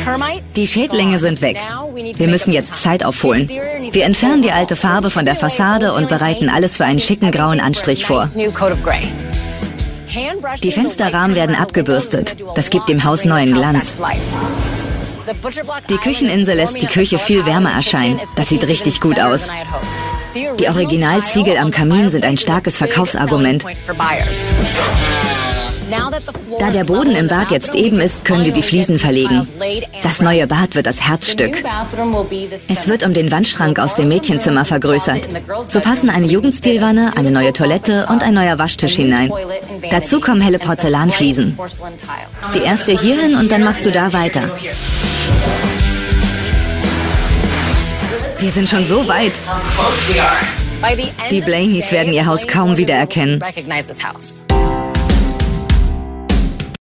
Die Schädlinge sind weg. Wir müssen jetzt Zeit aufholen. Wir entfernen die alte Farbe von der Fassade und bereiten alles für einen schicken grauen Anstrich vor. Die Fensterrahmen werden abgebürstet. Das gibt dem Haus neuen Glanz. Die Kücheninsel lässt die Küche viel wärmer erscheinen. Das sieht richtig gut aus. Die Originalziegel am Kamin sind ein starkes Verkaufsargument. Da der Boden im Bad jetzt eben ist, können wir die Fliesen verlegen. Das neue Bad wird das Herzstück. Es wird um den Wandschrank aus dem Mädchenzimmer vergrößert. So passen eine Jugendstilwanne, eine neue Toilette und ein neuer Waschtisch hinein. Dazu kommen helle Porzellanfliesen. Die erste hierhin und dann machst du da weiter. Wir sind schon so weit. Die Blaneys werden ihr Haus kaum wiedererkennen.